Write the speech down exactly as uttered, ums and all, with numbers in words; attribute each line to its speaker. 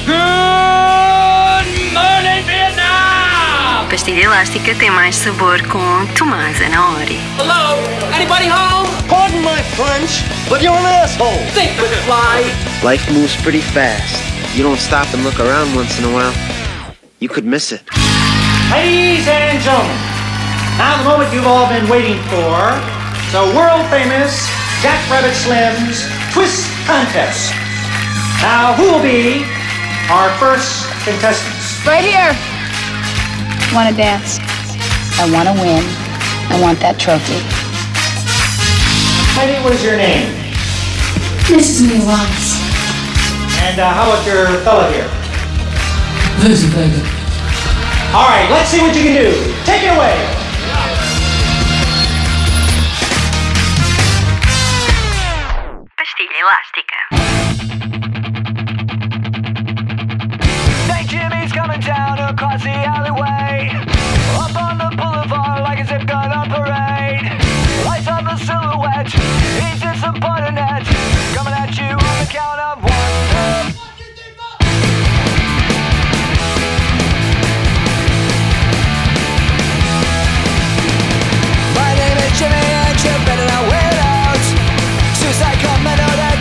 Speaker 1: Good morning, Vietnam!
Speaker 2: Pastilha elástica tem mais sabor com Tomás Anaori.
Speaker 1: Hello? Anybody home?
Speaker 3: Pardon my French, but you're an asshole.
Speaker 1: Think you could fly?
Speaker 4: Life moves pretty fast. You don't stop and look around once in a while, you could miss it.
Speaker 5: Ladies and gentlemen, now the moment you've all been waiting for, the world famous Jack Rabbit Slim's Twist Contest. Now, who will be our first contestants?
Speaker 6: Right here. Want to dance. I want to win. I want that trophy.
Speaker 5: Heidi, what is your name?
Speaker 6: This is me, Wallace.
Speaker 5: And uh, how about your fella here?
Speaker 7: This is Vega.
Speaker 5: All right, let's see what you can do. Take it away.
Speaker 2: Pastilha elástica.
Speaker 8: Saint Jimmy's coming down across the alleyway.